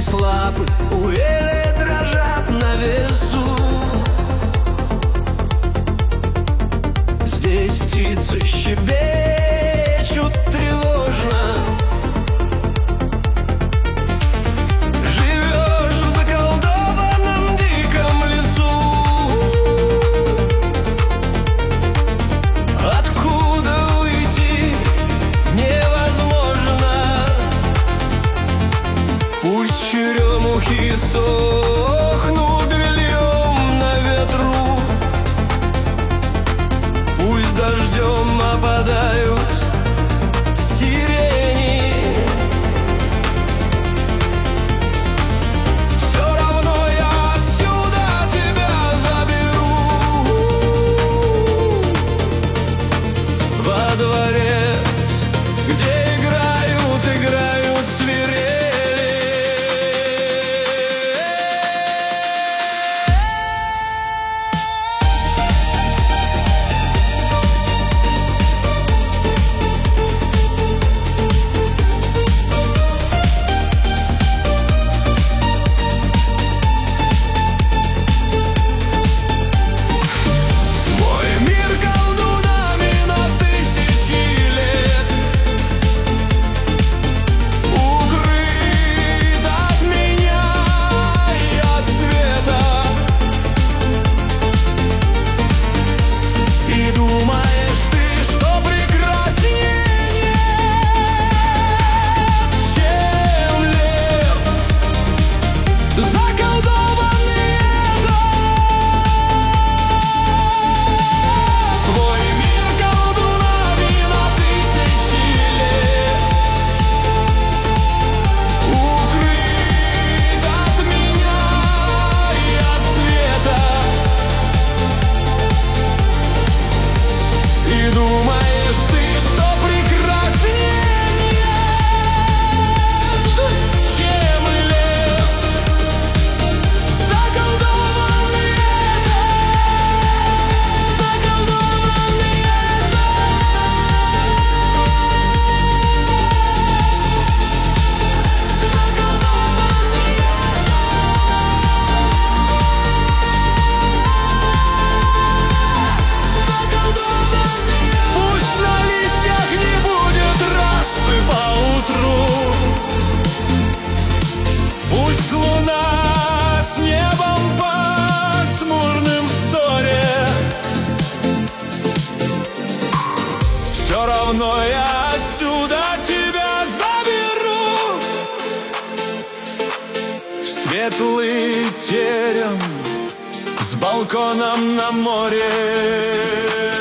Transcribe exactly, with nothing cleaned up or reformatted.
Здесь лапы у ели дрожат на весу. Здесь птицы щебечут тревожно. Живешь в заколдованном диком лесу. Откуда уйти невозможно. Пусть черемухи сохнут бельем на ветру. Пусть дождем опадают сирени. Все равно я отсюда тебя заберу во дворец, где играют, играют свирели. Все равно я отсюда тебя заберу в светлый терем с балконом на море.